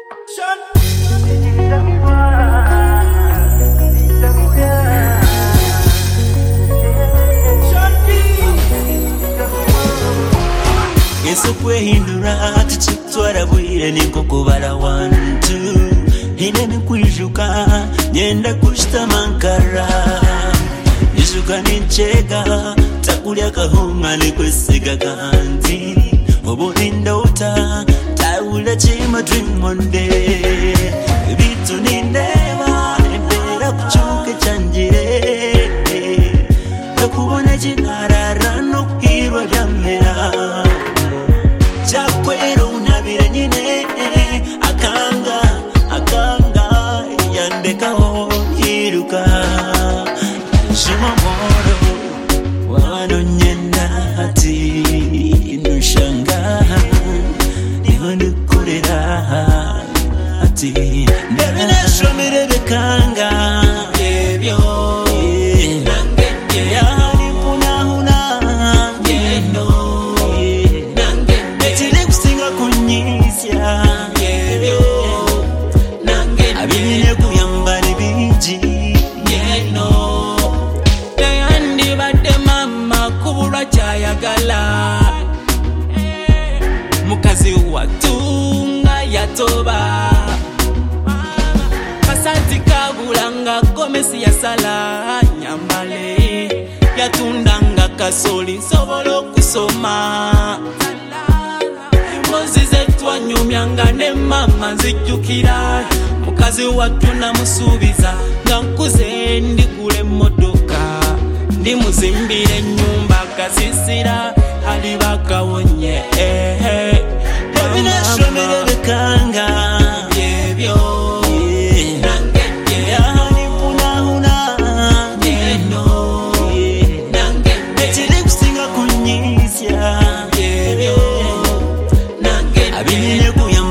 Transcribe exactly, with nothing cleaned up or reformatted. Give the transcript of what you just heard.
Yesu kwehindura tuchitwara bwire niko kubara one two hine nikwishuka nyenda kushita mankara nishuka ninchega takulya kahunga nikwesiga kanti obulindota tawula chima dream one day bitu nindeba embera kuchuke chanjire nakubona jinarara nokirwa jamera chakwero unabire nyine akanga akanga yandekaho yiruka shima moro wano nyenda ati nushanga niho nukurera ati ndebe nashomere bekanga ebyo nange yani kuna huna yeno nange etile kusinga kunyisya ebyo nange abine kuyamba libiji yeno tayandi bade mama kubulwa chayagala mukazi watunga yatoba kasati kabulanga gomesi ya sala nyambale yatundanga kasoli sobolo kusoma mozize twanyumyanga ne mama nzijukira mukazi watuna musubiza ngankuze ndigule modoka ndi muzimbire nyumba kasisira hali bakawonye ehe ebina shomere bekanga yebyo nange yani puna huna yeno nange etile kusinga kunyisya yebyo nange abine kuyamba